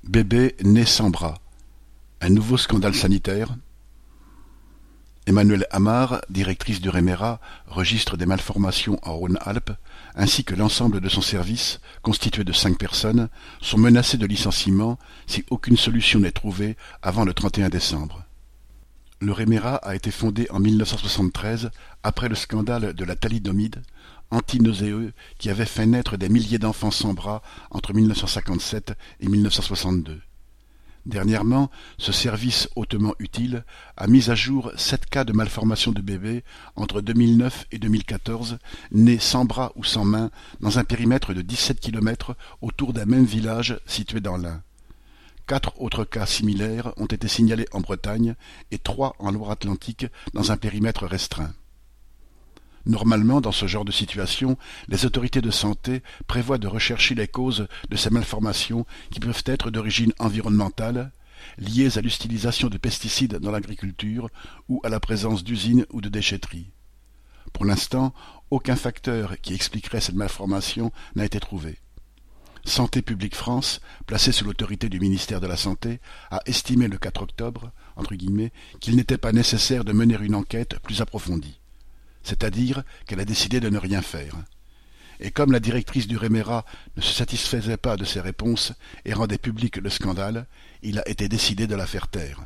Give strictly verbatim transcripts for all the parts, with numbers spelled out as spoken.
Bébé né sans bras. Un nouveau scandale sanitaire. Emmanuelle Amar, directrice du REMERA, registre des malformations en Rhône-Alpes, ainsi que l'ensemble de son service, constitué de cinq personnes, sont menacés de licenciement si aucune solution n'est trouvée avant le trente et un décembre. Le REMERA a été fondé en mille neuf cent soixante-treize après le scandale de la thalidomide, antinauséeux qui avait fait naître des milliers d'enfants sans bras entre mille neuf cent cinquante-sept et mille neuf cent soixante-deux. Dernièrement, ce service hautement utile a mis à jour sept cas de malformation de bébés entre deux mille neuf et deux mille quatorze, nés sans bras ou sans main dans un périmètre de dix-sept kilomètres autour d'un même village situé dans l'Ain. Quatre autres cas similaires ont été signalés en Bretagne et trois en Loire-Atlantique dans un périmètre restreint. Normalement, dans ce genre de situation, les autorités de santé prévoient de rechercher les causes de ces malformations qui peuvent être d'origine environnementale, liées à l'utilisation de pesticides dans l'agriculture ou à la présence d'usines ou de déchetteries. Pour l'instant, aucun facteur qui expliquerait cette malformation n'a été trouvé. Santé publique France, placée sous l'autorité du ministère de la Santé, a estimé le quatre octobre, entre guillemets, qu'il n'était pas nécessaire de mener une enquête plus approfondie. C'est-à-dire qu'elle a décidé de ne rien faire. Et comme la directrice du REMERA ne se satisfaisait pas de ces réponses et rendait public le scandale, il a été décidé de la faire taire.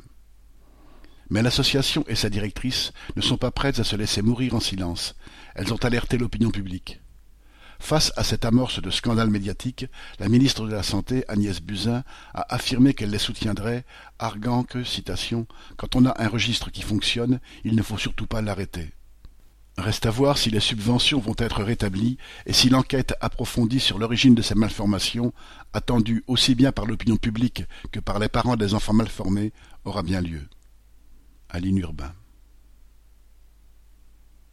Mais l'association et sa directrice ne sont pas prêtes à se laisser mourir en silence. Elles ont alerté l'opinion publique. Face à cette amorce de scandale médiatique, la ministre de la Santé, Agnès Buzyn, a affirmé qu'elle les soutiendrait, arguant que, citation, « quand on a un registre qui fonctionne, il ne faut surtout pas l'arrêter ». Reste à voir si les subventions vont être rétablies et si l'enquête approfondie sur l'origine de ces malformations, attendue aussi bien par l'opinion publique que par les parents des enfants malformés, aura bien lieu. Aline Urbain.